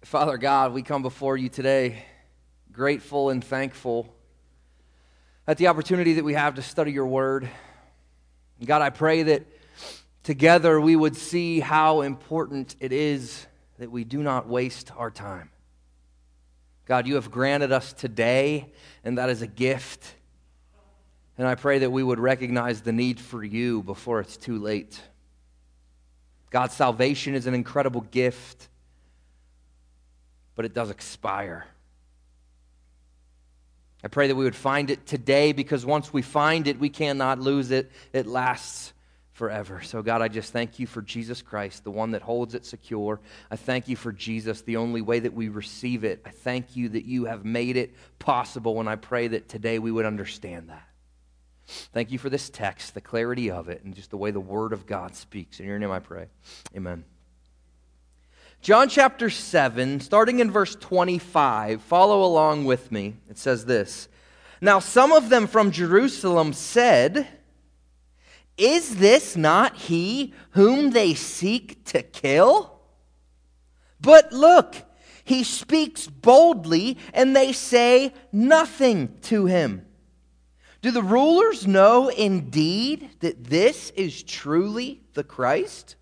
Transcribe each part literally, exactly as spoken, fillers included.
Father God, we come before you today grateful and thankful at the opportunity that we have to study your word. God, I pray that together we would see how important it is that we do not waste our time. God, you have granted us today, and that is a gift. And I pray that we would recognize the need for you before it's too late. God's salvation is an incredible gift, but it does expire. I pray that we would find it today, because once we find it, we cannot lose it. It lasts forever. So God, I just thank you for Jesus Christ, the one that holds it secure. I thank you for Jesus, the only way that we receive it. I thank you that you have made it possible, and I pray that today we would understand that. Thank you for this text, the clarity of it, and just the way the Word of God speaks. In your name I pray. Amen. John chapter seven, starting in verse twenty-five, follow along with me. It says this: Now some of them from Jerusalem said, Is this not he whom they seek to kill? But look, he speaks boldly, and they say nothing to him. Do the rulers know indeed that this is truly the Christ?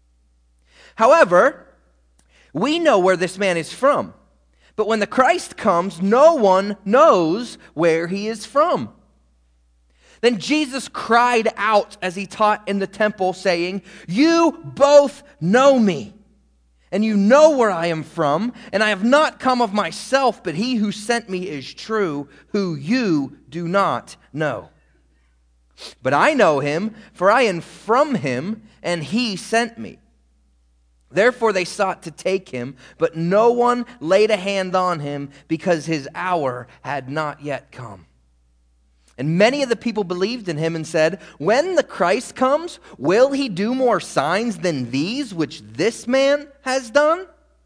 However, we know where this man is from, but when the Christ comes, no one knows where he is from. Then Jesus cried out as he taught in the temple, saying, You both know me, and you know where I am from, and I have not come of myself, but he who sent me is true, who you do not know. But I know him, for I am from him, and he sent me. Therefore they sought to take him, but no one laid a hand on him, because his hour had not yet come. And many of the people believed in him and said, When the Christ comes, will he do more signs than these which this man has done?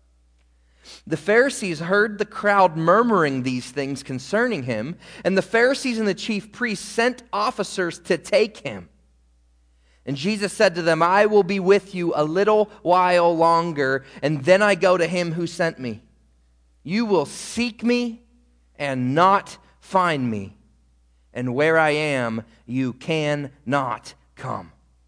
The Pharisees heard the crowd murmuring these things concerning him, and the Pharisees and the chief priests sent officers to take him. And Jesus said to them, I will be with you a little while longer, and then I go to him who sent me. You will seek me and not find me, and where I am, you cannot come.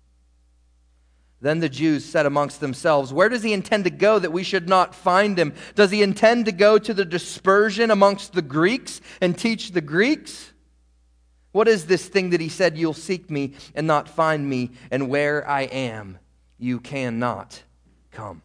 Then the Jews said amongst themselves, Where does he intend to go that we should not find him? Does he intend to go to the dispersion amongst the Greeks and teach the Greeks? What is this thing that he said, You'll seek me and not find me, and where I am, you cannot come?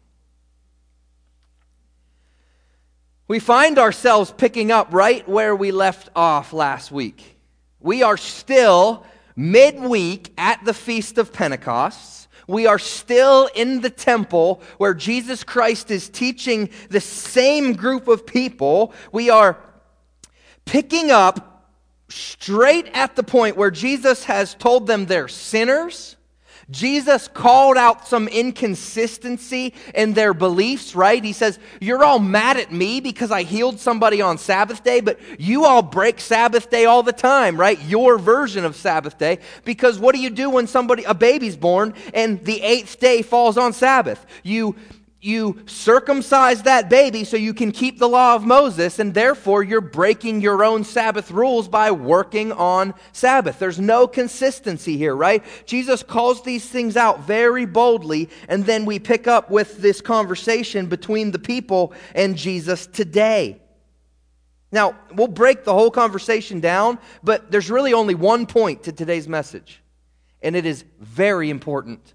We find ourselves picking up right where we left off last week. We are still midweek at the Feast of Pentecost. We are still in the temple where Jesus Christ is teaching the same group of people. We are picking up straight at the point where Jesus has told them they're sinners. Jesus called out some inconsistency in their beliefs, right? He says, You're all mad at me because I healed somebody on Sabbath day, but you all break Sabbath day all the time, right? Your version of Sabbath day. Because what do you do when somebody, a baby's born and the eighth day falls on Sabbath? You You circumcise that baby so you can keep the law of Moses, and therefore you're breaking your own Sabbath rules by working on Sabbath. There's no consistency here, right? Jesus calls these things out very boldly, and then we pick up with this conversation between the people and Jesus today. Now, we'll break the whole conversation down, but there's really only one point to today's message, and it is very important.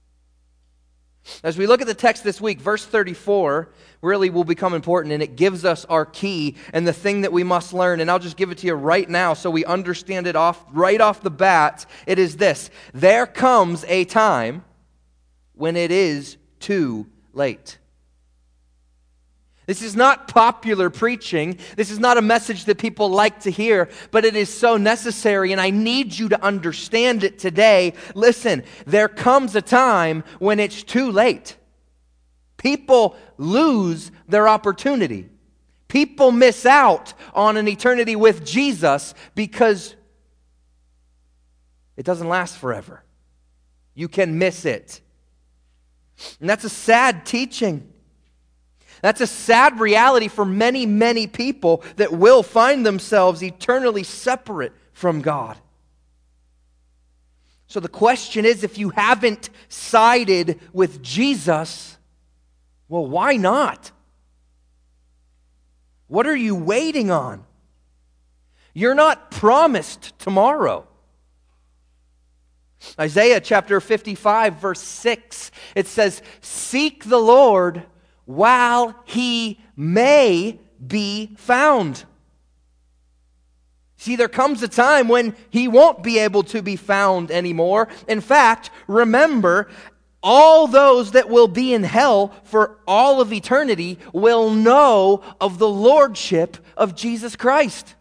As we look at the text this week, verse thirty-four really will become important, and it gives us our key and the thing that we must learn. And I'll just give it to you right now so we understand it off right off the bat. It is this: there comes a time when it is too late. This is not popular preaching. This is not a message that people like to hear, but it is so necessary, and I need you to understand it today. Listen, there comes a time when it's too late. People lose their opportunity. People miss out on an eternity with Jesus because it doesn't last forever. You can miss it. And that's a sad teaching. That's a sad reality for many, many people that will find themselves eternally separate from God. So the question is, if you haven't sided with Jesus, well, why not? What are you waiting on? You're not promised tomorrow. Isaiah chapter fifty-five, verse six, it says, "Seek the Lord while he may be found." See, there comes a time when he won't be able to be found anymore. In fact, remember, all those that will be in hell for all of eternity will know of the lordship of Jesus Christ.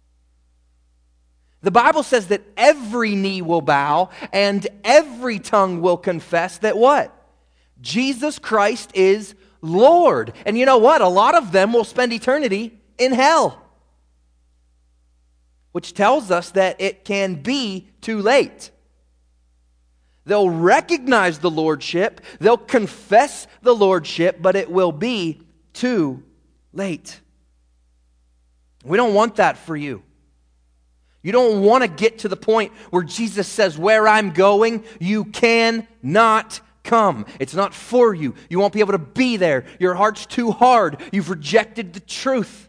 The Bible says that every knee will bow and every tongue will confess that what? Jesus Christ is Lord. And you know what? A lot of them will spend eternity in hell. Which tells us that it can be too late. They'll recognize the lordship, they'll confess the lordship, but it will be too late. We don't want that for you. You don't want to get to the point where Jesus says, "Where I'm going, you cannot come." It's not for you. You won't be able to be there. Your heart's too hard. You've rejected the truth.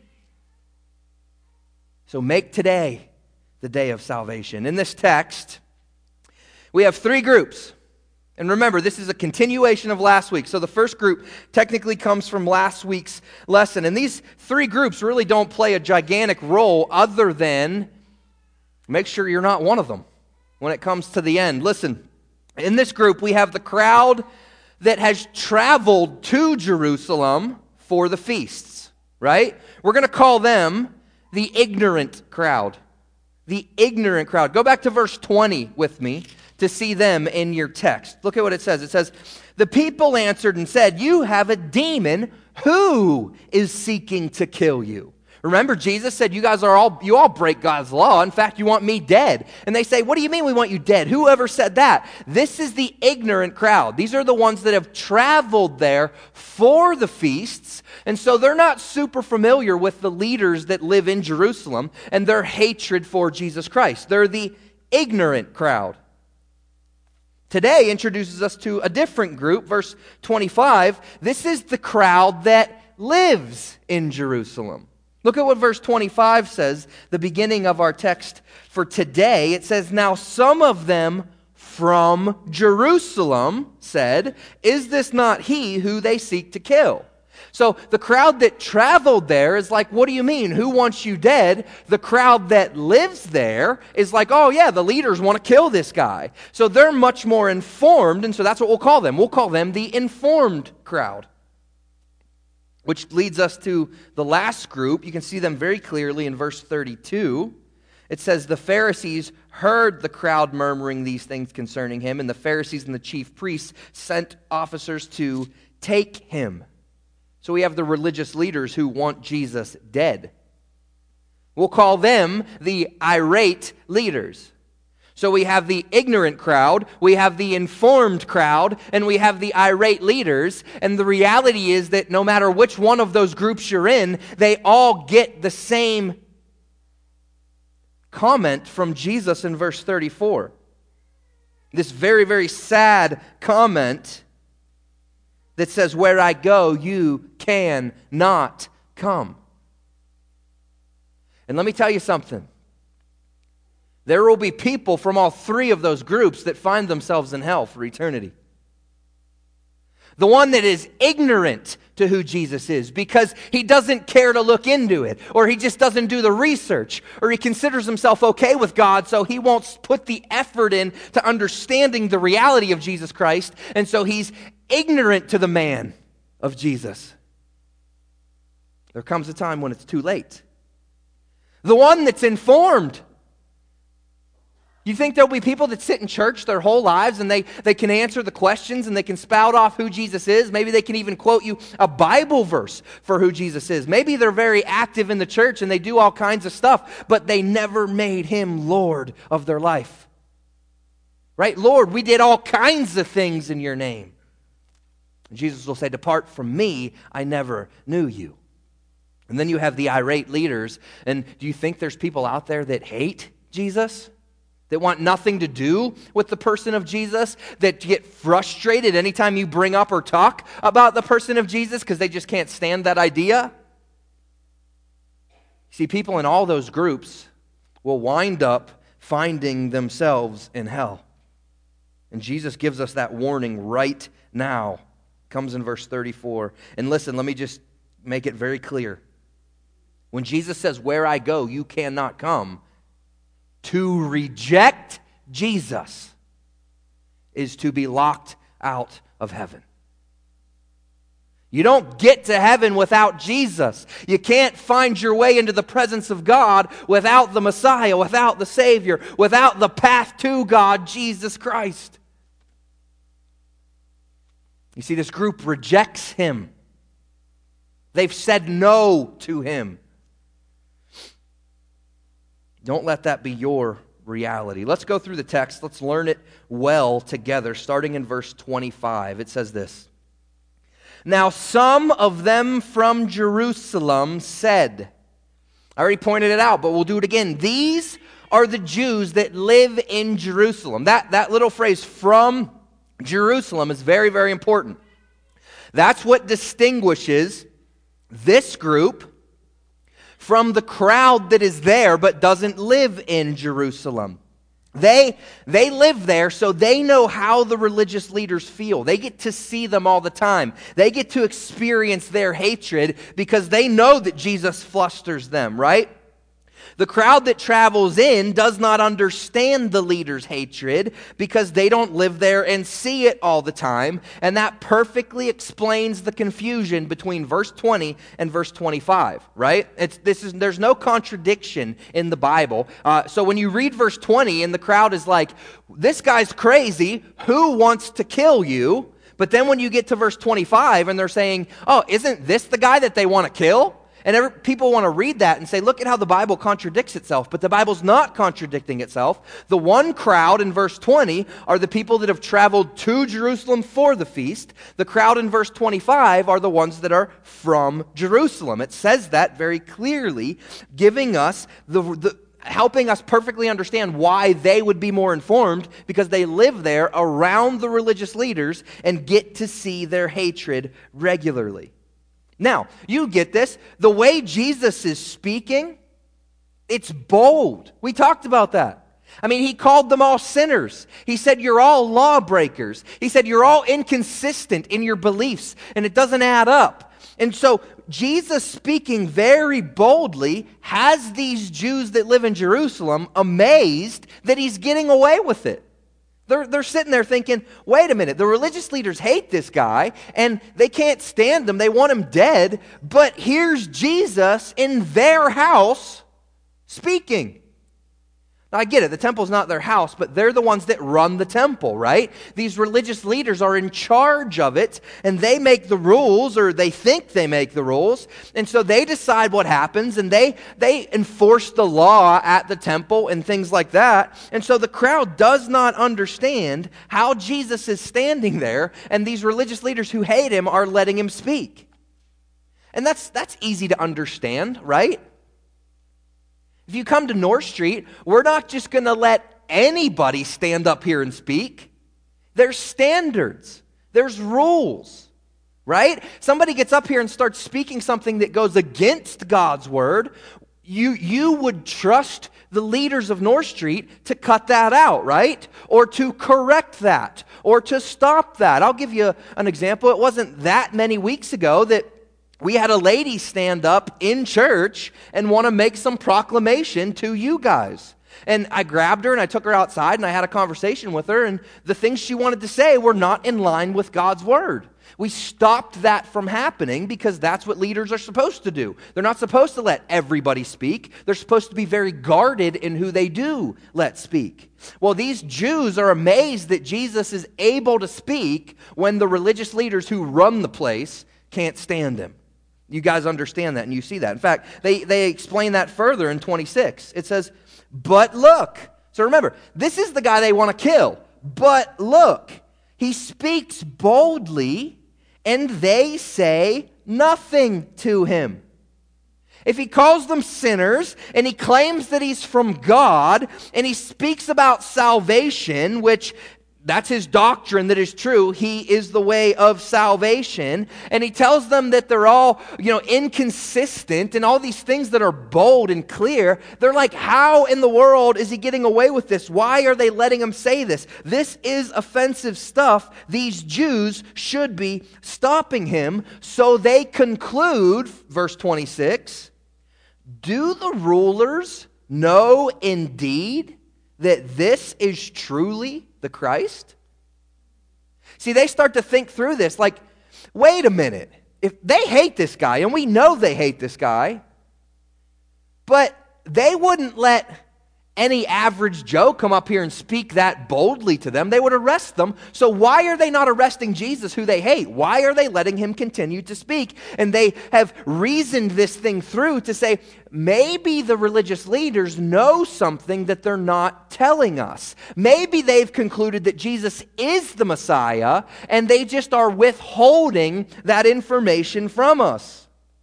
So make today the day of salvation. In this text, we have three groups. And remember, this is a continuation of last week. So the first group technically comes from last week's lesson. And these three groups really don't play a gigantic role other than make sure you're not one of them when it comes to the end. Listen, in this group, we have the crowd that has traveled to Jerusalem for the feasts, right? We're going to call them the ignorant crowd. The ignorant crowd. Go back to verse twenty with me to see them in your text. Look at what it says. It says, "The people answered and said, 'You have a demon. Who is seeking to kill you?'" Remember, Jesus said, you guys are all, you all break God's law. In fact, you want me dead. And they say, "What do you mean we want you dead? Whoever said that?" This is the ignorant crowd. These are the ones that have traveled there for the feasts. And so they're not super familiar with the leaders that live in Jerusalem and their hatred for Jesus Christ. They're the ignorant crowd. Today introduces us to a different group, verse twenty-five. This is the crowd that lives in Jerusalem. Look at what verse twenty-five says, the beginning of our text for today. It says, "Now some of them from Jerusalem said, 'Is this not he who they seek to kill?'" So the crowd that traveled there is like, "What do you mean? Who wants you dead?" The crowd that lives there is like, "Oh yeah, the leaders want to kill this guy." So they're much more informed, and so that's what we'll call them. We'll call them the informed crowd. Which leads us to the last group. You can see them very clearly in verse thirty-two. It says, "The Pharisees heard the crowd murmuring these things concerning him, and the Pharisees and the chief priests sent officers to take him." So we have the religious leaders who want Jesus dead. We'll call them the irate leaders. So we have the ignorant crowd, we have the informed crowd, and we have the irate leaders. And the reality is that no matter which one of those groups you're in, they all get the same comment from Jesus in verse thirty-four. This very, very sad comment that says, "Where I go, you cannot come." And let me tell you something. There will be people from all three of those groups that find themselves in hell for eternity. The one that is ignorant to who Jesus is because he doesn't care to look into it, or he just doesn't do the research, or he considers himself okay with God, so he won't put the effort in to understanding the reality of Jesus Christ, and so he's ignorant to the man of Jesus. There comes a time when it's too late. The one that's informed. You think there'll be people that sit in church their whole lives and they, they can answer the questions and they can spout off who Jesus is. Maybe they can even quote you a Bible verse for who Jesus is. Maybe they're very active in the church and they do all kinds of stuff, but they never made him Lord of their life. Right? "Lord, we did all kinds of things in your name." Jesus will say, "Depart from me, I never knew you." And then you have the irate leaders. And do you think there's people out there that hate Jesus? That want nothing to do with the person of Jesus? That get frustrated anytime you bring up or talk about the person of Jesus because they just can't stand that idea? See, people in all those groups will wind up finding themselves in hell. And Jesus gives us that warning right now. It comes in verse thirty-four. And listen, let me just make it very clear. When Jesus says, "Where I go, you cannot come," to reject Jesus is to be locked out of heaven. You don't get to heaven without Jesus. You can't find your way into the presence of God without the Messiah, without the Savior, without the path to God, Jesus Christ. You see, this group rejects Him. They've said no to Him. Don't let that be your reality. Let's go through the text. Let's learn it well together, starting in verse twenty-five. It says this: "Now some of them from Jerusalem said," I already pointed it out, but we'll do it again. "These are the Jews that live in Jerusalem." That, that little phrase, "from Jerusalem," is very, very important. That's what distinguishes this group from the crowd that is there but doesn't live in Jerusalem. They, they live there, so they know how the religious leaders feel. They get to see them all the time. They get to experience their hatred because they know that Jesus flusters them, right? The crowd that travels in does not understand the leaders' hatred because they don't live there and see it all the time. And that perfectly explains the confusion between verse twenty and verse twenty-five, right? It's, this is, there's no contradiction in the Bible. Uh, so when you read verse twenty and the crowd is like, "This guy's crazy, who wants to kill you?" But then when you get to verse twenty-five and they're saying, "Oh, isn't this the guy that they want to kill?" And every, people want to read that and say, look at how the Bible contradicts itself. But the Bible's not contradicting itself. The one crowd in verse twenty are the people that have traveled to Jerusalem for the feast. The crowd in verse twenty-five are the ones that are from Jerusalem. It says that very clearly, giving us the, the helping us perfectly understand why they would be more informed, because they live there around the religious leaders and get to see their hatred regularly. Now, you get this. The way Jesus is speaking, it's bold. We talked about that. I mean, He called them all sinners. He said, you're all lawbreakers. He said, you're all inconsistent in your beliefs, and it doesn't add up. And so, Jesus speaking very boldly has these Jews that live in Jerusalem amazed that He's getting away with it. They're, they're sitting there thinking, wait a minute, the religious leaders hate this guy, and they can't stand him, they want him dead, but here's Jesus in their house speaking. Now, I get it, the temple's not their house, but they're the ones that run the temple, right? These religious leaders are in charge of it, and they make the rules, or they think they make the rules, and so they decide what happens, and they, they enforce the law at the temple and things like that. And so the crowd does not understand how Jesus is standing there, and these religious leaders who hate Him are letting Him speak. And that's, that's easy to understand, right? If you come to North Street, we're not just going to let anybody stand up here and speak. There's standards. There's rules, right? Somebody gets up here and starts speaking something that goes against God's word. You, you would trust the leaders of North Street to cut that out, right? Or to correct that, or to stop that. I'll give you an example. It wasn't that many weeks ago that we had a lady stand up in church and want to make some proclamation to you guys. And I grabbed her and I took her outside and I had a conversation with her, and the things she wanted to say were not in line with God's word. We stopped that from happening because that's what leaders are supposed to do. They're not supposed to let everybody speak. They're supposed to be very guarded in who they do let speak. Well, these Jews are amazed that Jesus is able to speak when the religious leaders who run the place can't stand Him. You guys understand that and you see that. In fact, they, they explain that further in twenty-six. It says, but look. So remember, this is the guy they want to kill. But look, he speaks boldly and they say nothing to him. If he calls them sinners, and he claims that he's from God, and he speaks about salvation, which that's his doctrine that is true. He is the way of salvation. And he tells them that they're all, you know, inconsistent and all these things that are bold and clear. They're like, how in the world is he getting away with this? Why are they letting him say this? This is offensive stuff. These Jews should be stopping him. So they conclude, verse twenty-six, do the rulers know indeed that this is truly the Christ? See, they start to think through this like, wait a minute. If they hate this guy, and we know they hate this guy, but they wouldn't let any average Joe come up here and speak that boldly to them. They would arrest them. So why are they not arresting Jesus, who they hate? Why are they letting him continue to speak? And they have reasoned this thing through to say, maybe the religious leaders know something that they're not telling us. Maybe they've concluded that Jesus is the Messiah, and they just are withholding that information from us.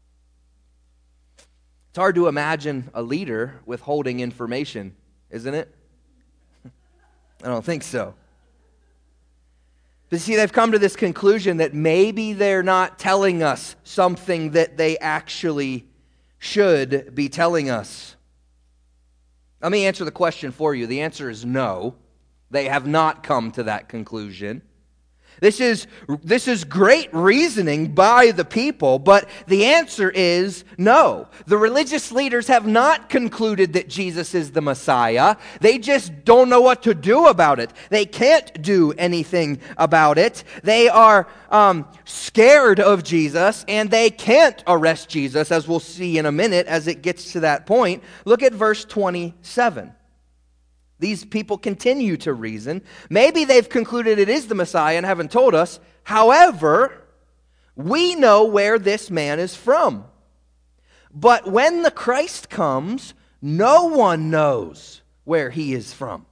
It's hard to imagine a leader withholding information, isn't it? I don't think so. But see, they've come to this conclusion that maybe they're not telling us something that they actually should be telling us. Let me answer the question for you. The answer is no. They have not come to that conclusion. This is, this is great reasoning by the people, but the answer is no. The religious leaders have not concluded that Jesus is the Messiah. They just don't know what to do about it. They can't do anything about it. They are um, scared of Jesus, and they can't arrest Jesus, as we'll see in a minute as it gets to that point. Look at verse twenty-seven. These people continue to reason. Maybe they've concluded it is the Messiah and haven't told us. However, we know where this man is from. But when the Christ comes, no one knows where he is from.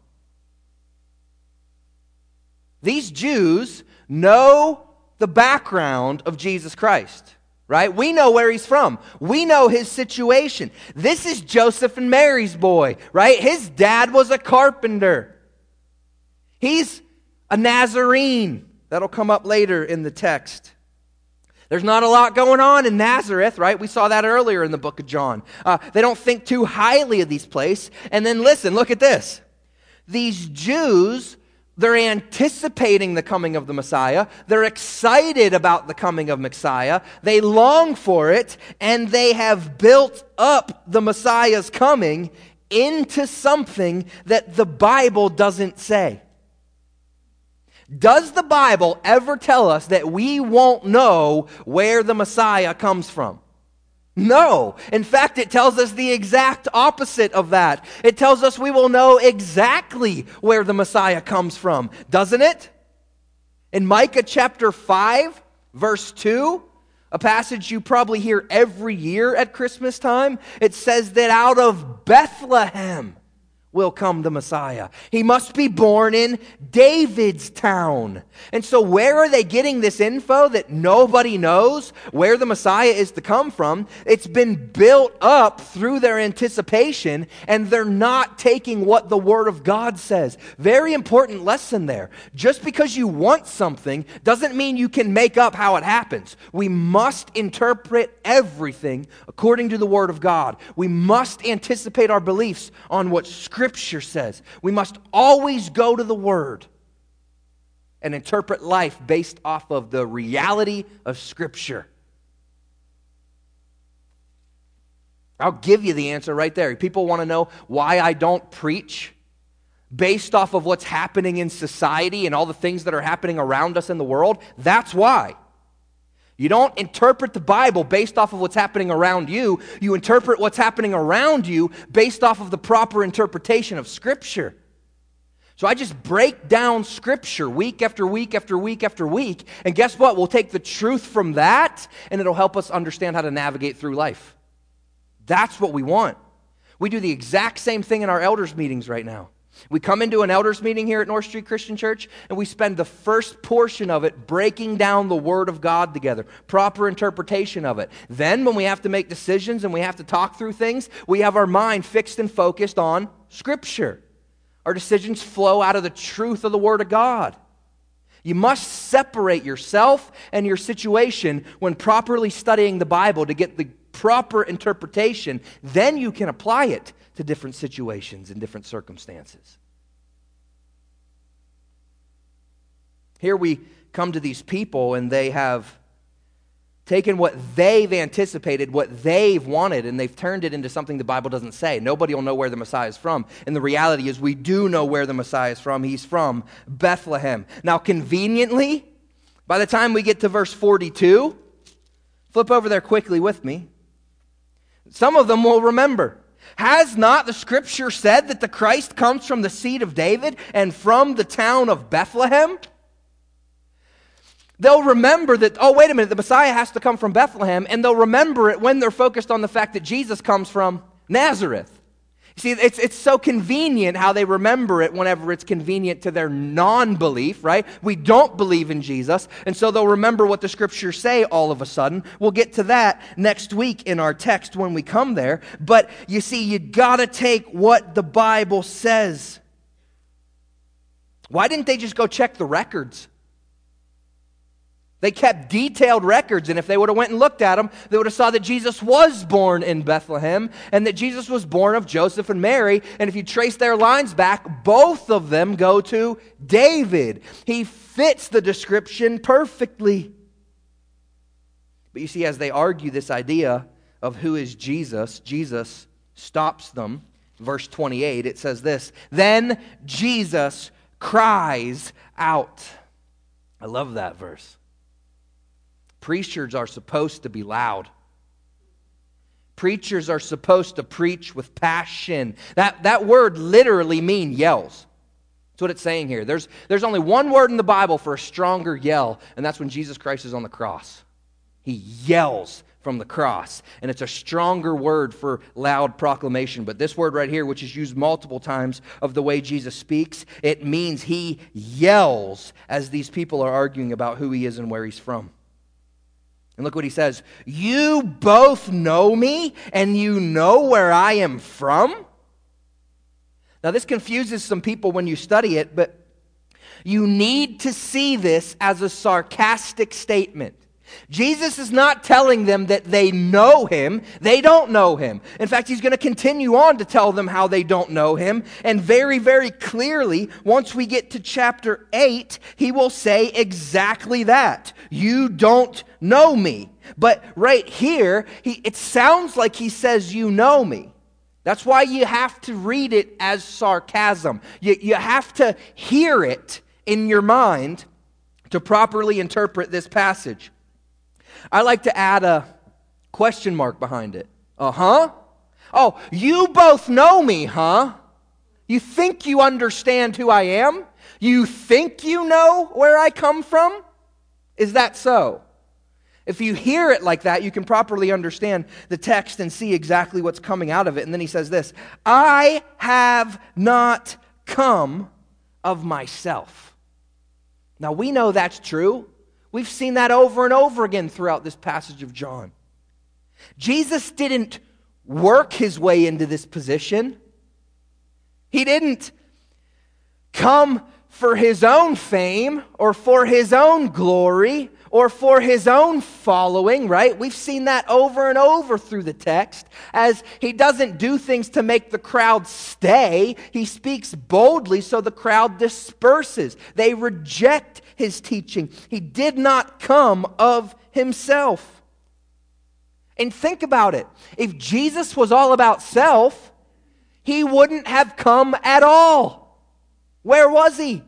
These Jews know the background of Jesus Christ. Right? We know where he's from. We know his situation. This is Joseph and Mary's boy, right? His dad was a carpenter. He's a Nazarene. That'll come up later in the text. There's not a lot going on in Nazareth, right? We saw that earlier in the book of John. Uh, they don't think too highly of these places. And then listen, look at this. These Jews, they're anticipating the coming of the Messiah. They're excited about the coming of Messiah. They long for it, and they have built up the Messiah's coming into something that the Bible doesn't say. Does the Bible ever tell us that we won't know where the Messiah comes from? No. In fact, it tells us the exact opposite of that. It tells us we will know exactly where the Messiah comes from, doesn't it? In Micah chapter five, verse two, a passage you probably hear every year at Christmas time, it says that out of Bethlehem will come the Messiah. He must be born in David's town. And so where are they getting this info that nobody knows where the Messiah is to come from? It's been built up through their anticipation, and they're not taking what the Word of God says. Very important lesson there. Just because you want something doesn't mean you can make up how it happens. We must interpret everything according to the Word of God. We must anticipate our beliefs on what Scripture says. We must always go to the Word and interpret life based off of the reality of Scripture. I'll give you the answer right there. People want to know why I don't preach based off of what's happening in society and all the things that are happening around us in the world. That's why. You don't interpret the Bible based off of what's happening around you. You interpret what's happening around you based off of the proper interpretation of Scripture. So I just break down Scripture week after week after week after week. And guess what? We'll take the truth from that, and it'll help us understand how to navigate through life. That's what we want. We do the exact same thing in our elders' meetings right now. We come into an elders meeting here at North Street Christian Church, and we spend the first portion of it breaking down the Word of God together, proper interpretation of it. Then when we have to make decisions and we have to talk through things, we have our mind fixed and focused on Scripture. Our decisions flow out of the truth of the Word of God. You must separate yourself and your situation when properly studying the Bible to get the proper interpretation. Then you can apply it to different situations and different circumstances. Here we come to these people, and they have taken what they've anticipated, what they've wanted, and they've turned it into something the Bible doesn't say. Nobody will know where the Messiah is from. And the reality is we do know where the Messiah is from. He's from Bethlehem. Now, conveniently, by the time we get to verse forty-two, flip over there quickly with me. Some of them will remember. Has not the Scripture said that the Christ comes from the seed of David and from the town of Bethlehem? They'll remember that, oh, wait a minute, the Messiah has to come from Bethlehem, and they'll remember it when they're focused on the fact that Jesus comes from Nazareth. See, it's, it's so convenient how they remember it whenever it's convenient to their non-belief, right? We don't believe in Jesus, and so they'll remember what the Scriptures say all of a sudden. We'll get to that next week in our text when we come there. But you see, you gotta take what the Bible says. Why didn't they just go check the records? They kept detailed records, and if they would have went and looked at them, they would have saw that Jesus was born in Bethlehem and that Jesus was born of Joseph and Mary. And if you trace their lines back, both of them go to David. He fits the description perfectly. But you see, as they argue this idea of who is Jesus, Jesus stops them. Verse twenty-eight, it says this, "Then Jesus cries out." I love that verse. Preachers are supposed to be loud. Preachers are supposed to preach with passion. That, that word literally means yells. That's what it's saying here. There's, there's only one word in the Bible for a stronger yell, and that's when Jesus Christ is on the cross. He yells from the cross, and it's a stronger word for loud proclamation. But this word right here, which is used multiple times of the way Jesus speaks, it means he yells as these people are arguing about who he is and where he's from. And look what he says, "You both know me, and you know where I am from." Now this confuses some people when you study it, but you need to see this as a sarcastic statement. Jesus is not telling them that they know him. They don't know him. In fact, he's going to continue on to tell them how they don't know him. And very, very clearly, once we get to chapter eight, he will say exactly that. You don't know me. But right here, he, it sounds like he says, you know me. That's why you have to read it as sarcasm. You, you have to hear it in your mind to properly interpret this passage. I like to add a question mark behind it. Uh-huh. Oh, you both know me, huh? You think you understand who I am? You think you know where I come from? Is that so? If you hear it like that, you can properly understand the text and see exactly what's coming out of it. And then he says this, "I have not come of myself." Now we know that's true. We've seen that over and over again throughout this passage of John. Jesus didn't work his way into this position. He didn't come for his own fame or for his own glory or for his own following, right? We've seen that over and over through the text, as he doesn't do things to make the crowd stay. He speaks boldly so the crowd disperses. They reject his teaching. He did not come of himself. And think about it. If Jesus was all about self, he wouldn't have come at all. Where was he?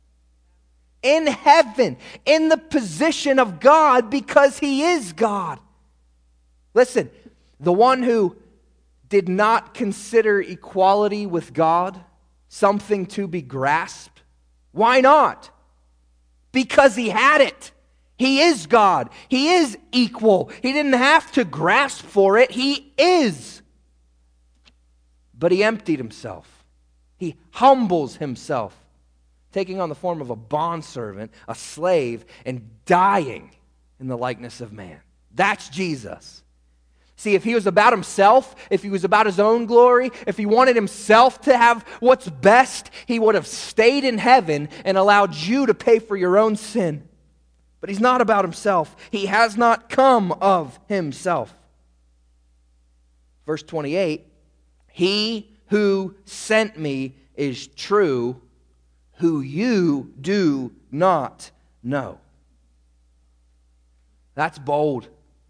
In heaven, in the position of God, because he is God. Listen, the one who did not consider equality with God something to be grasped, why not? Because he had it. He is God. He is equal. He didn't have to grasp for it. He is. But he emptied himself. He humbles himself, taking on the form of a bondservant, a slave, and dying in the likeness of man. That's Jesus. See, if he was about himself, if he was about his own glory, if he wanted himself to have what's best, he would have stayed in heaven and allowed you to pay for your own sin. But he's not about himself. He has not come of himself. Verse twenty-eight, he who sent me is true, who you do not know. That's bold.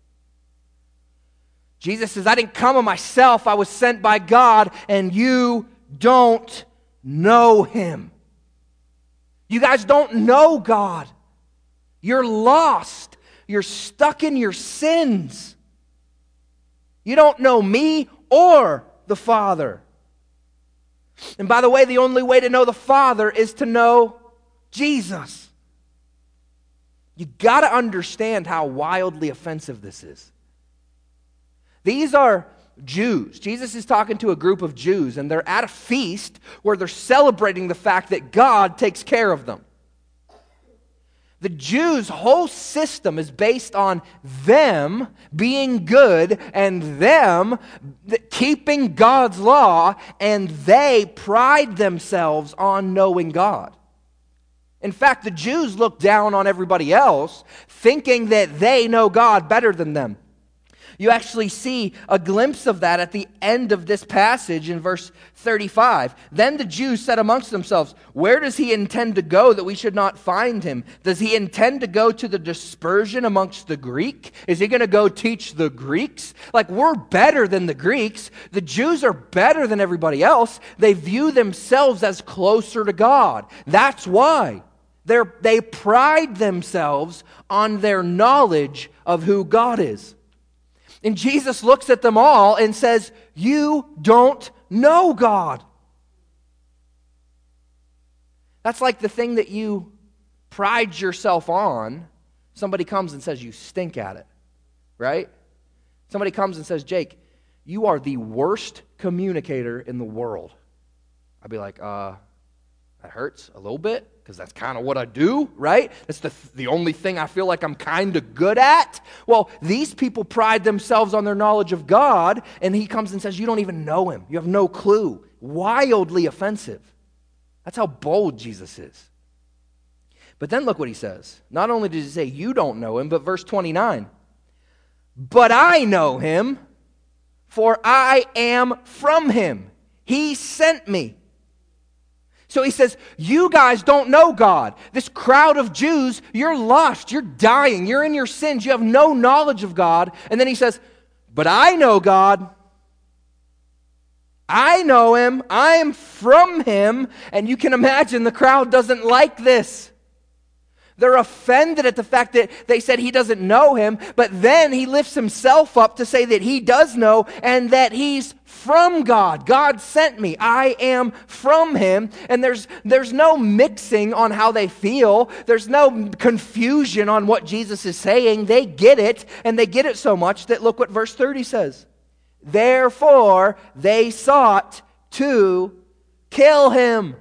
Jesus says, I didn't come of myself. I was sent by God, and you don't know him. You guys don't know God. You're lost. You're stuck in your sins. You don't know me or the Father. And by the way, the only way to know the Father is to know Jesus. You got to understand how wildly offensive this is. These are Jews. Jesus is talking to a group of Jews, and they're at a feast where they're celebrating the fact that God takes care of them. The Jews' whole system is based on them being good and them keeping God's law, and they pride themselves on knowing God. In fact, the Jews look down on everybody else, thinking that they know God better than them. You actually see a glimpse of that at the end of this passage in verse thirty-five. Then the Jews said amongst themselves, where does he intend to go that we should not find him? Does he intend to go to the dispersion amongst the Greek? Is he going to go teach the Greeks? Like, we're better than the Greeks. The Jews are better than everybody else. They view themselves as closer to God. That's why. They're, they pride themselves on their knowledge of who God is. And Jesus looks at them all and says, you don't know God. That's like the thing that you pride yourself on. Somebody comes and says you stink at it, right? Somebody comes and says, Jake, you are the worst communicator in the world. I'd be like, uh, that hurts a little bit, because that's kind of what I do, right? That's the, the only thing I feel like I'm kind of good at. Well, these people pride themselves on their knowledge of God, and he comes and says, you don't even know him. You have no clue. Wildly offensive. That's how bold Jesus is. But then look what he says. Not only does he say, you don't know him, but verse twenty-nine. But I know him, for I am from him. He sent me. So he says, you guys don't know God. This crowd of Jews, you're lost, you're dying, you're in your sins, you have no knowledge of God. And then he says, but I know God. I know him. I am from him. And you can imagine the crowd doesn't like this. They're offended at the fact that they said he doesn't know him, but then he lifts himself up to say that he does know and that he's from God. God sent me. I am from him. And there's, there's no mixing on how they feel. There's no confusion on what Jesus is saying. They get it, and they get it so much that look what verse thirty says. Therefore, they sought to kill him.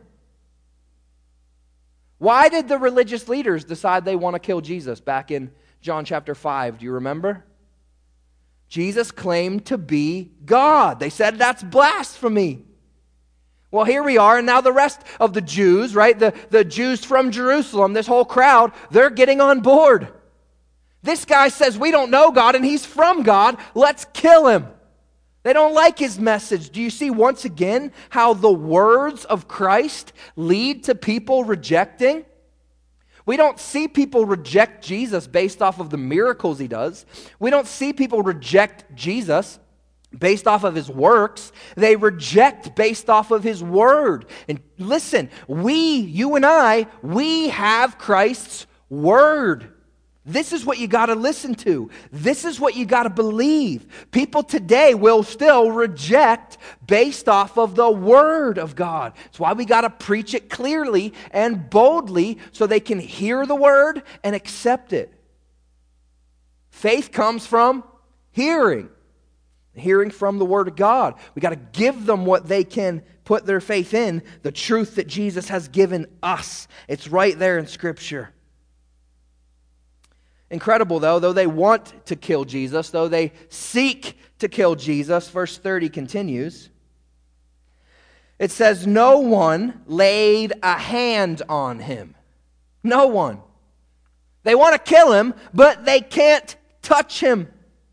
Why did the religious leaders decide they want to kill Jesus back in John chapter five? Do you remember? Jesus claimed to be God. They said that's blasphemy. Well, here we are, and now the rest of the Jews, right, the, the Jews from Jerusalem, this whole crowd, they're getting on board. This guy says we don't know God, and he's from God. Let's kill him. They don't like his message. Do you see once again how the words of Christ lead to people rejecting? We don't see people reject Jesus based off of the miracles he does. We don't see people reject Jesus based off of his works. They reject based off of his word. And listen, we, you and I, we have Christ's word. This is what you got to listen to. This is what you got to believe. People today will still reject based off of the Word of God. That's why we got to preach it clearly and boldly so they can hear the Word and accept it. Faith comes from hearing. hearing from the Word of God. We got to give them what they can put their faith in, the truth that Jesus has given us. It's right there in Scripture. Incredible, though, though they want to kill Jesus, though they seek to kill Jesus, verse thirty continues. It says, no one laid a hand on him. No one. They want to kill him, but they can't touch him.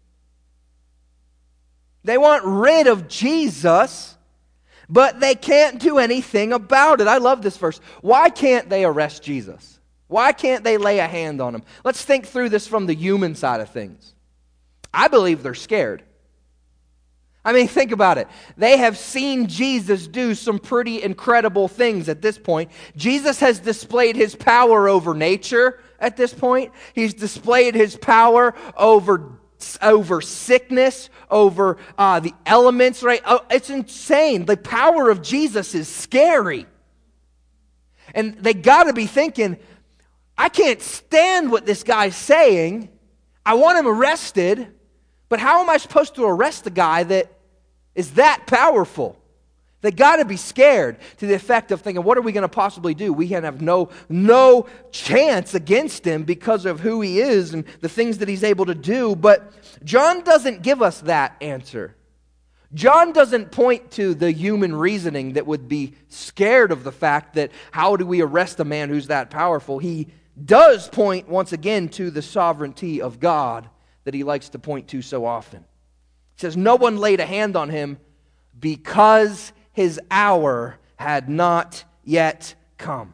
They want rid of Jesus, but they can't do anything about it. I love this verse. Why can't they arrest Jesus? Why can't they lay a hand on him? Let's think through this from the human side of things. I believe they're scared. I mean, think about it. They have seen Jesus do some pretty incredible things at this point. Jesus has displayed his power over nature at this point. He's displayed his power over, over sickness, over uh, the elements, right? Oh, it's insane. The power of Jesus is scary. And they got to be thinking, I can't stand what this guy's saying. I want him arrested, but how am I supposed to arrest a guy that is that powerful? They got to be scared to the effect of thinking, what are we going to possibly do? We can have no, no chance against him because of who he is and the things that he's able to do. But John doesn't give us that answer. John doesn't point to the human reasoning that would be scared of the fact that how do we arrest a man who's that powerful? He does point once again to the sovereignty of God that he likes to point to so often. He says, no one laid a hand on him because his hour had not yet come.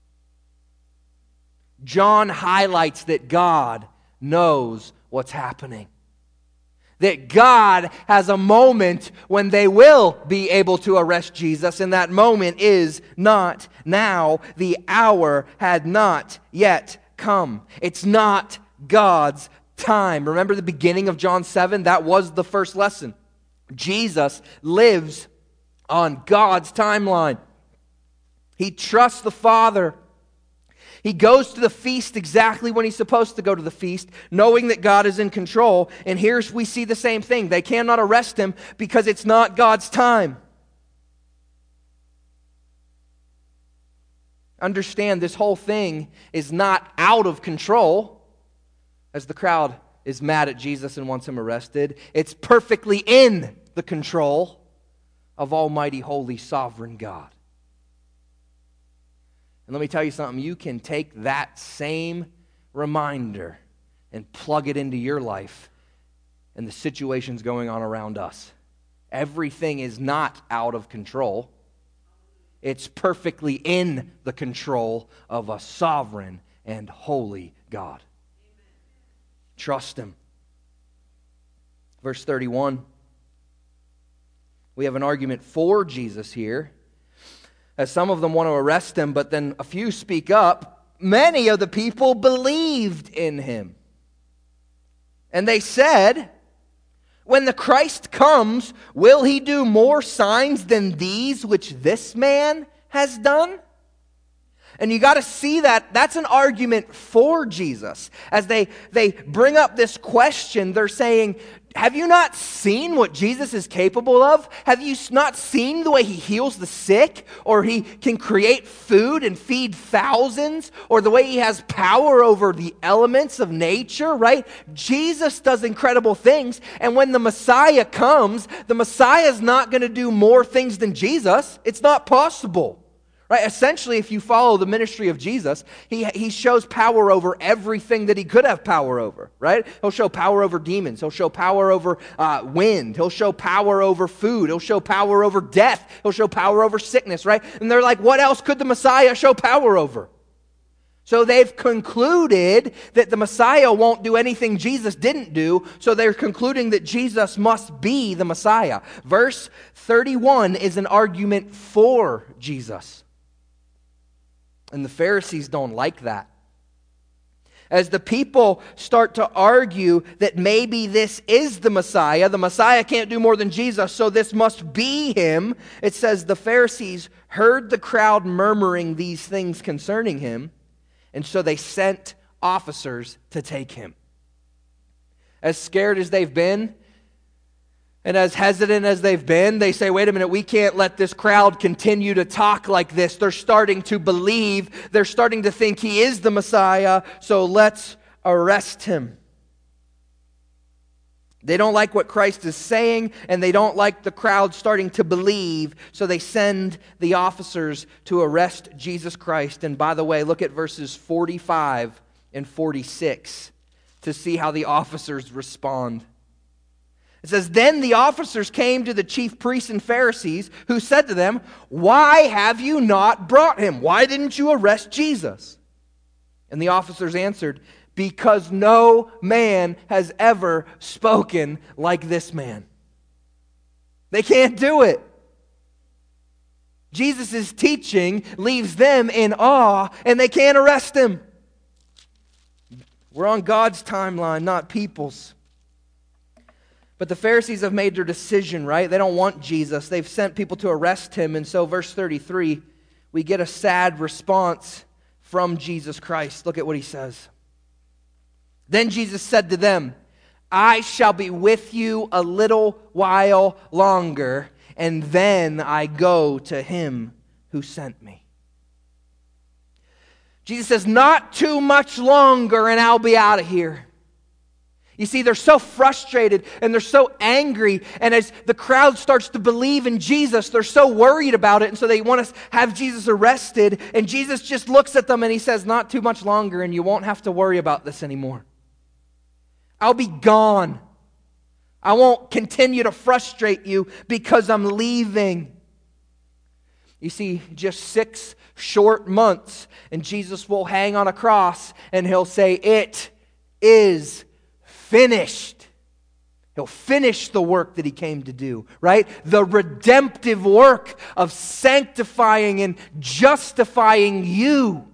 John highlights that God knows what's happening. That God has a moment when they will be able to arrest Jesus, and that moment is not now. The hour had not yet come. It's not God's time. Remember the beginning of John seven? That was the first lesson. Jesus lives on God's timeline. He trusts the Father. He goes to the feast exactly when he's supposed to go to the feast, knowing that God is in control. And here we see the same thing. They cannot arrest him because it's not God's time. Understand, this whole thing is not out of control, as the crowd is mad at Jesus and wants him arrested. It's perfectly in the control of Almighty, Holy, Sovereign God. And let me tell you something, you can take that same reminder and plug it into your life and the situations going on around us. Everything is not out of control. It's perfectly in the control of a sovereign and holy God. Trust him. Verse thirty-one. We have an argument for Jesus here, as some of them want to arrest him, but then a few speak up. Many of the people believed in him. And they said, when the Christ comes, will he do more signs than these which this man has done? And you got to see that that's an argument for Jesus. As they, they bring up this question, they're saying, have you not seen what Jesus is capable of? Have you not seen the way he heals the sick? Or he can create food and feed thousands? Or the way he has power over the elements of nature, right? Jesus does incredible things. And when the Messiah comes, the Messiah is not going to do more things than Jesus. It's not possible. Right? Essentially, if you follow the ministry of Jesus, he, he shows power over everything that he could have power over, right? He'll show power over demons. He'll show power over uh, wind. He'll show power over food. He'll show power over death. He'll show power over sickness, right? And they're like, what else could the Messiah show power over? So they've concluded that the Messiah won't do anything Jesus didn't do, so they're concluding that Jesus must be the Messiah. Verse thirty-one is an argument for Jesus. And the Pharisees don't like that. As the people start to argue that maybe this is the Messiah, the Messiah can't do more than Jesus, so this must be him. It says the Pharisees heard the crowd murmuring these things concerning him, and so they sent officers to take him. As scared as they've been, And as hesitant as they've been, they say, wait a minute, we can't let this crowd continue to talk like this. They're starting to believe. They're starting to think he is the Messiah, so let's arrest him. They don't like what Christ is saying, and they don't like the crowd starting to believe, so they send the officers to arrest Jesus Christ. And by the way, look at verses forty-five and forty-six to see how the officers respond. It says, then the officers came to the chief priests and Pharisees, who said to them, why have you not brought him? Why didn't you arrest Jesus? And the officers answered, because no man has ever spoken like this man. They can't do it. Jesus' teaching leaves them in awe, and they can't arrest him. We're on God's timeline, not people's. But the Pharisees have made their decision, right? They don't want Jesus. They've sent people to arrest him. And so verse thirty-three, we get a sad response from Jesus Christ. Look at what he says. Then Jesus said to them, I shall be with you a little while longer, and then I go to him who sent me. Jesus says, not too much longer and I'll be out of here. You see, they're so frustrated and they're so angry, and as the crowd starts to believe in Jesus, they're so worried about it, and so they want to have Jesus arrested, and Jesus just looks at them and he says, not too much longer and you won't have to worry about this anymore. I'll be gone. I won't continue to frustrate you because I'm leaving. You see, just six short months and Jesus will hang on a cross and he'll say, it is finished. He'll finish the work that he came to do, right? The redemptive work of sanctifying and justifying you.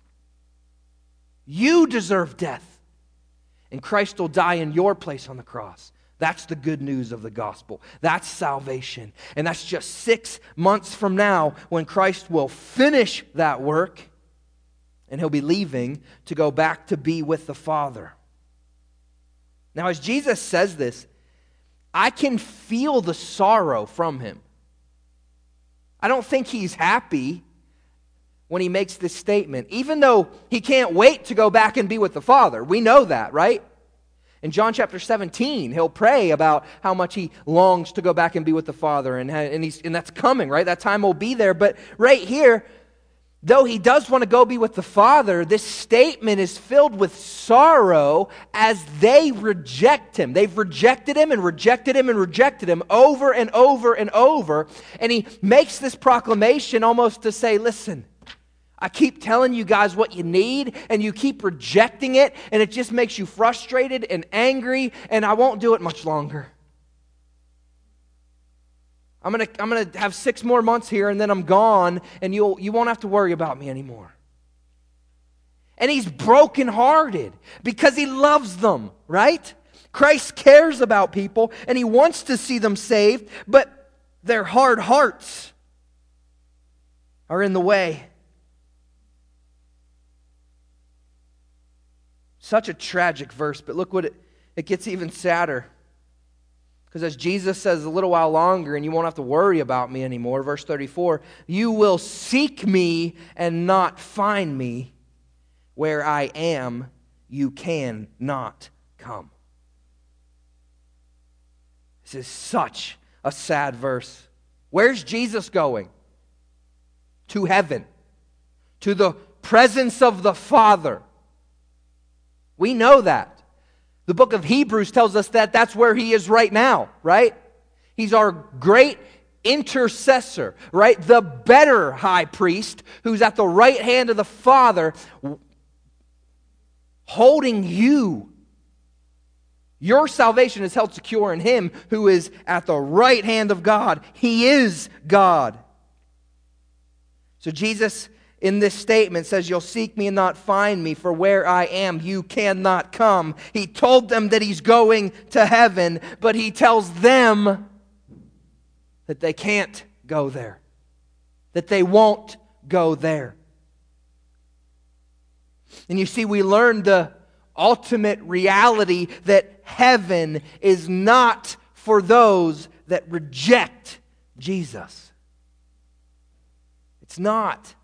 You deserve death. And Christ will die in your place on the cross. That's the good news of the gospel. That's salvation. And that's just six months from now when Christ will finish that work and he'll be leaving to go back to be with the Father. Now, as Jesus says this, I can feel the sorrow from him. I don't think he's happy when he makes this statement, even though he can't wait to go back and be with the Father. We know that, right? In John chapter seventeen, he'll pray about how much he longs to go back and be with the Father, and, and, he's, and that's coming, right? That time will be there. But right here, though he does want to go be with the Father, this statement is filled with sorrow as they reject him. They've rejected him and rejected him and rejected him over and over and over. And he makes this proclamation almost to say, listen, I keep telling you guys what you need, and you keep rejecting it, and it just makes you frustrated and angry, and I won't do it much longer. I'm gonna, I'm gonna have six more months here, and then I'm gone, and you'll, you won't have to worry about me anymore. And he's brokenhearted because he loves them, right? Christ cares about people, and he wants to see them saved, but their hard hearts are in the way. Such a tragic verse, but look what it, it gets even sadder. Because as Jesus says, a little while longer and you won't have to worry about me anymore, verse thirty-four, you will seek me and not find me. Where I am, you cannot come. This is such a sad verse. Where's Jesus going? To heaven. To the presence of the Father. We know that. The book of Hebrews tells us that that's where he is right now, right? He's our great intercessor, right? The better high priest who's at the right hand of the Father holding you. Your salvation is held secure in him who is at the right hand of God. He is God. So Jesus in this statement says, you'll seek me and not find me, for where I am, you cannot come. He told them that he's going to heaven, but he tells them that they can't go there, that they won't go there. And you see, we learned the ultimate reality that heaven is not for those that reject Jesus. It's not.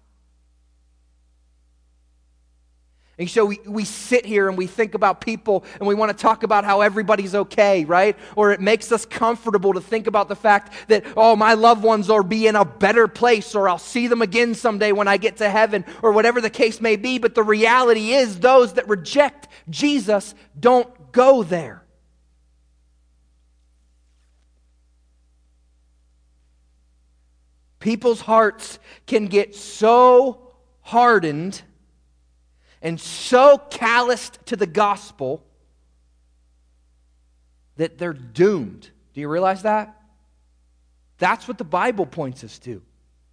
And so we, we sit here and we think about people and we want to talk about how everybody's okay, right? Or it makes us comfortable to think about the fact that, oh, my loved ones will be in a better place, or I'll see them again someday when I get to heaven, or whatever the case may be. But the reality is, those that reject Jesus don't go there. People's hearts can get so hardened and so calloused to the gospel that they're doomed. Do you realize that? That's what the Bible points us to.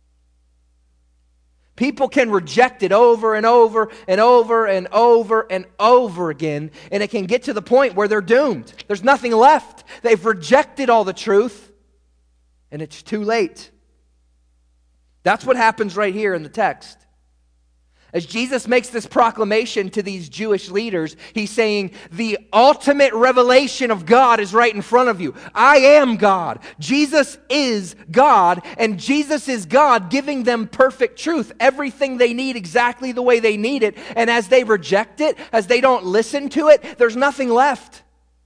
People can reject it over and over and over and over and over again, and it can get to the point where they're doomed. There's nothing left. They've rejected all the truth, and it's too late. That's what happens right here in the text. As Jesus makes this proclamation to these Jewish leaders, he's saying, the ultimate revelation of God is right in front of you. I am God. Jesus is God, and Jesus is God giving them perfect truth, everything they need exactly the way they need it. And as they reject it, as they don't listen to it, there's nothing left.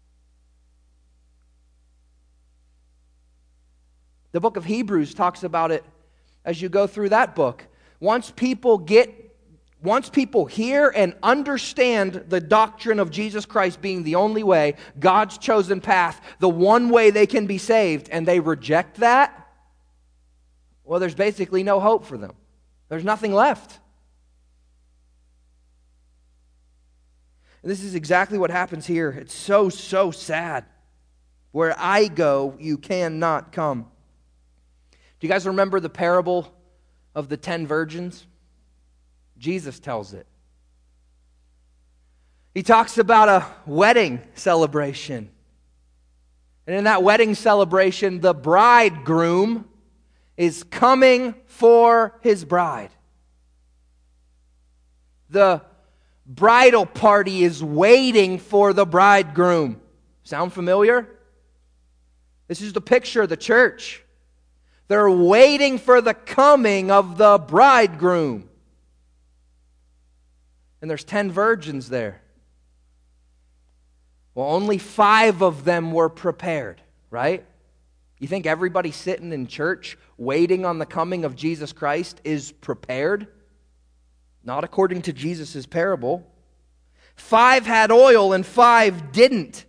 The book of Hebrews talks about it as you go through that book. Once people get Once people hear and understand the doctrine of Jesus Christ being the only way, God's chosen path, the one way they can be saved, and they reject that, well, there's basically no hope for them. There's nothing left. And this is exactly what happens here. It's so, so sad. Where I go, you cannot come. Do you guys remember the parable of the ten virgins? Jesus tells it. He talks about a wedding celebration. And in that wedding celebration, the bridegroom is coming for his bride. The bridal party is waiting for the bridegroom. Sound familiar? This is the picture of the church. They're waiting for the coming of the bridegroom. And there's ten virgins there. Well, only five of them were prepared, right? You think everybody sitting in church waiting on the coming of Jesus Christ is prepared? Not according to Jesus' parable. Five had oil and five didn't.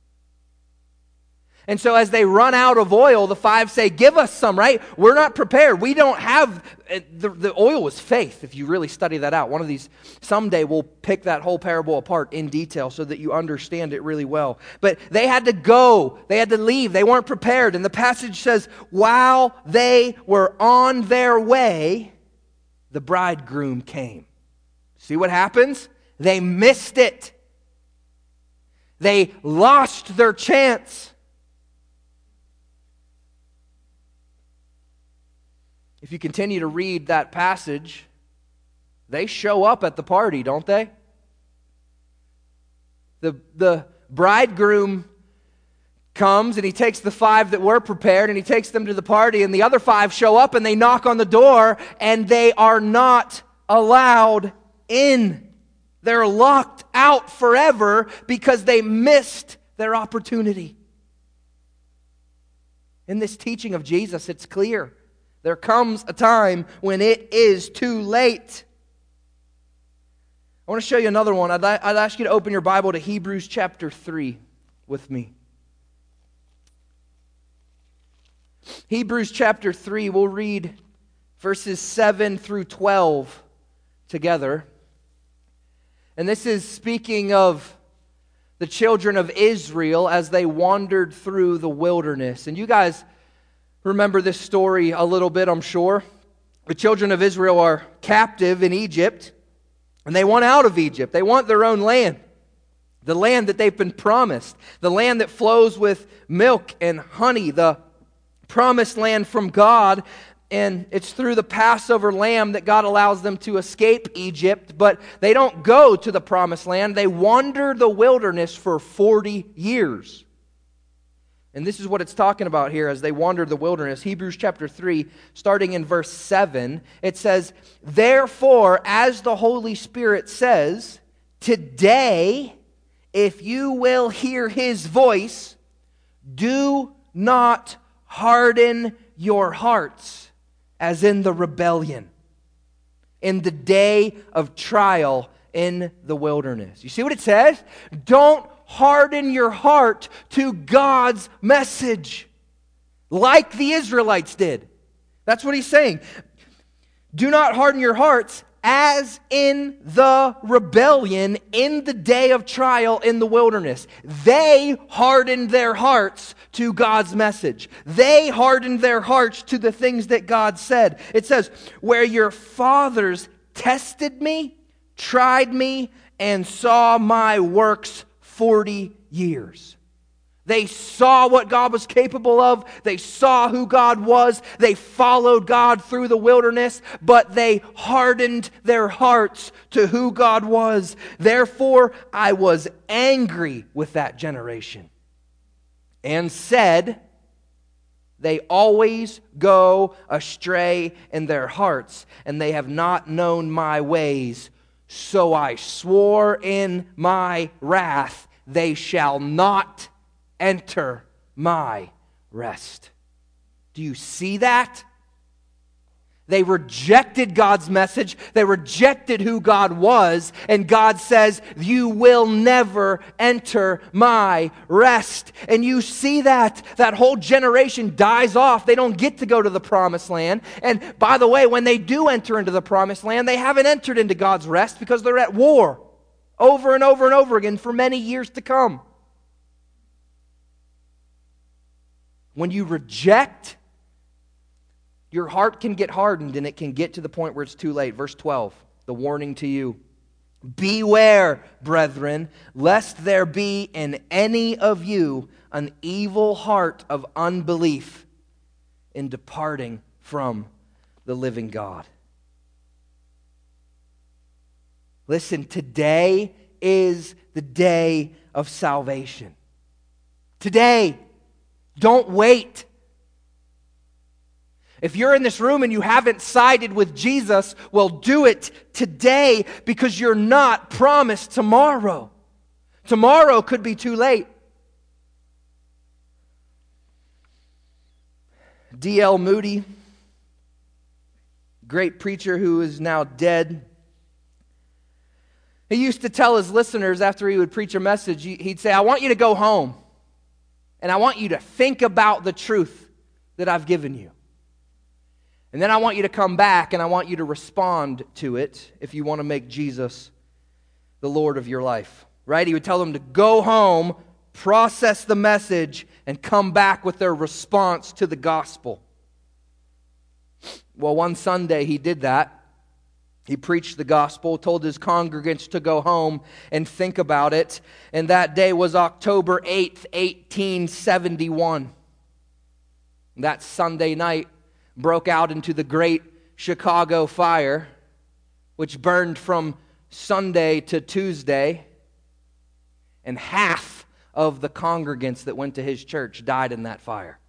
And so as they run out of oil, the five say, give us some, right? We're not prepared. We don't have, the, the oil was faith, if you really study that out. One of these, someday we'll pick that whole parable apart in detail so that you understand it really well. But they had to go. They had to leave. They weren't prepared. And the passage says, while they were on their way, the bridegroom came. See what happens? They missed it. They lost their chance. If you continue to read that passage, they show up at the party, don't they? The, the bridegroom comes and he takes the five that were prepared and he takes them to the party, and the other five show up and they knock on the door and they are not allowed in. They're locked out forever because they missed their opportunity. In this teaching of Jesus, it's clear. There comes a time when it is too late. I want to show you another one. I'd, I'd ask you to open your Bible to Hebrews chapter three with me. Hebrews chapter three, we'll read verses seven through twelve together. And this is speaking of the children of Israel as they wandered through the wilderness. And you guys remember this story a little bit, I'm sure. The children of Israel are captive in Egypt, and they want out of Egypt. They want their own land, the land that they've been promised, the land that flows with milk and honey, the promised land from God. And it's through the Passover lamb that God allows them to escape Egypt, but they don't go to the promised land. They wander the wilderness for forty years. And this is what it's talking about here as they wandered the wilderness. Hebrews chapter three, starting in verse seven, it says, "Therefore, as the Holy Spirit says, today, if you will hear His voice, do not harden your hearts as in the rebellion, in the day of trial in the wilderness." You see what it says? Don't harden your heart to God's message like the Israelites did. That's what he's saying. Do not harden your hearts as in the rebellion in the day of trial in the wilderness. They hardened their hearts to God's message. They hardened their hearts to the things that God said. It says, "Where your fathers tested me, tried me, and saw my works forty years." They saw what God was capable of. They saw who God was. They followed God through the wilderness, but they hardened their hearts to who God was. Therefore, I was angry with that generation and said, "They always go astray in their hearts, and they have not known my ways. So I swore in my wrath, they shall not enter my rest." Do you see that? They rejected God's message. They rejected who God was. And God says, "You will never enter my rest." And you see that. That whole generation dies off. They don't get to go to the promised land. And by the way, when they do enter into the promised land, they haven't entered into God's rest because they're at war over and over and over again for many years to come. When you reject, your heart can get hardened and it can get to the point where it's too late. Verse twelve, the warning to you. "Beware, brethren, lest there be in any of you an evil heart of unbelief in departing from the living God." Listen, today is the day of salvation. Today. Don't wait. If you're in this room and you haven't sided with Jesus, well, do it today because you're not promised tomorrow. Tomorrow could be too late. D L Moody, great preacher who is now dead, he used to tell his listeners after he would preach a message, he'd say, "I want you to go home. And I want you to think about the truth that I've given you. And then I want you to come back and I want you to respond to it if you want to make Jesus the Lord of your life." Right? He would tell them to go home, process the message, and come back with their response to the gospel. Well, one Sunday he did that. He preached the gospel, told his congregants to go home and think about it. And that day was October eighth, eighteen seventy-one. That Sunday night broke out into the Great Chicago Fire, which burned from Sunday to Tuesday. And half of the congregants that went to his church died in that fire.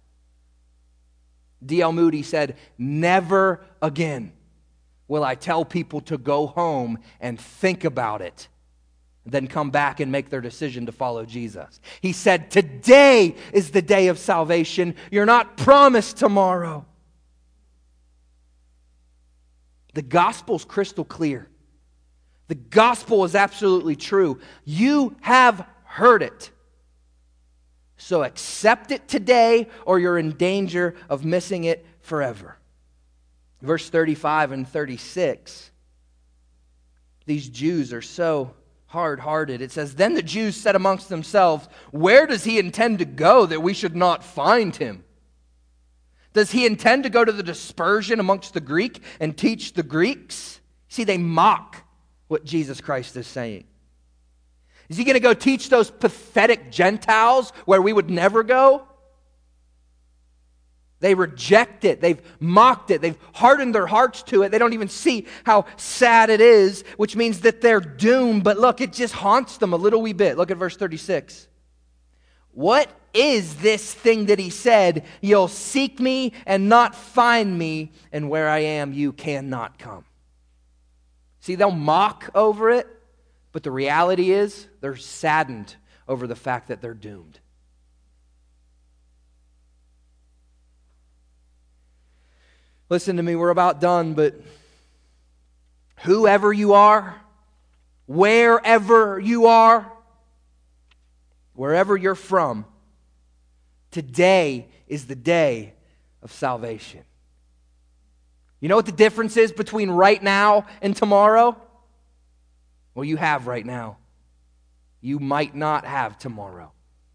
D L Moody said, "Never again will I tell people to go home and think about it, then come back and make their decision to follow Jesus." He said, today is the day of salvation. You're not promised tomorrow. The gospel's crystal clear. The gospel is absolutely true. You have heard it. So accept it today or you're in danger of missing it forever. Verse thirty-five and thirty-six, these Jews are so hard-hearted. It says, "Then the Jews said amongst themselves, 'Where does he intend to go that we should not find him? Does he intend to go to the dispersion amongst the Greek and teach the Greeks?'" See, they mock what Jesus Christ is saying. Is he going to go teach those pathetic Gentiles where we would never go? They reject it. They've mocked it. They've hardened their hearts to it. They don't even see how sad it is, which means that they're doomed. But look, it just haunts them a little wee bit. Look at verse thirty-six. What is this thing that he said, you'll seek me and not find me, and where I am, you cannot come? See, they'll mock over it, but the reality is they're saddened over the fact that they're doomed. Listen to me, we're about done, but whoever you are, wherever you are, wherever you're from, today is the day of salvation. You know what the difference is between right now and tomorrow? Well, you have right now. You might not have tomorrow.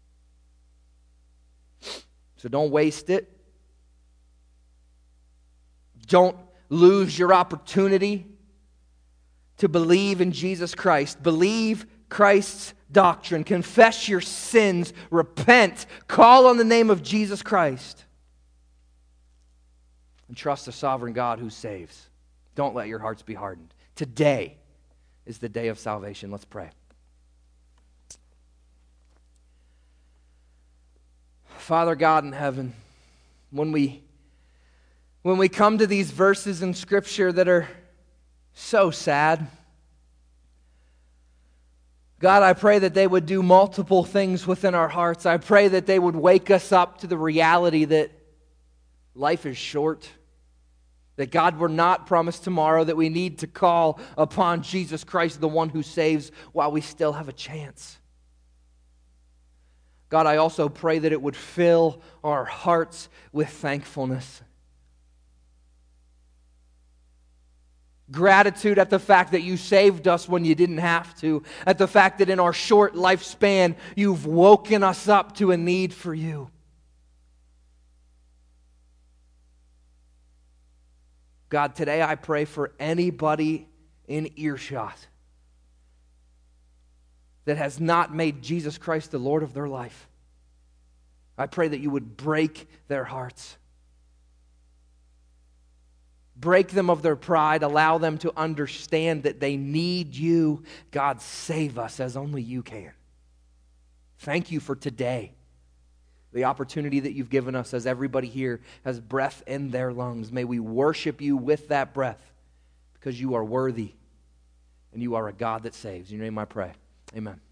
So don't waste it. Don't lose your opportunity to believe in Jesus Christ. Believe Christ's doctrine. Confess your sins. Repent. Call on the name of Jesus Christ. And trust the sovereign God who saves. Don't let your hearts be hardened. Today is the day of salvation. Let's pray. Father God in heaven, when we when we come to these verses in Scripture that are so sad, God, I pray that they would do multiple things within our hearts. I pray that they would wake us up to the reality that life is short, that God, we're not promised tomorrow, that we need to call upon Jesus Christ, the one who saves, while we still have a chance. God, I also pray that it would fill our hearts with thankfulness. Gratitude at the fact that you saved us when you didn't have to. At the fact that in our short lifespan, you've woken us up to a need for you. God, today I pray for anybody in earshot that has not made Jesus Christ the Lord of their life. I pray that you would break their hearts. Break them of their pride. Allow them to understand that they need you. God, save us as only you can. Thank you for today. The opportunity that you've given us as everybody here has breath in their lungs. May we worship you with that breath because you are worthy and you are a God that saves. In your name I pray. Amen.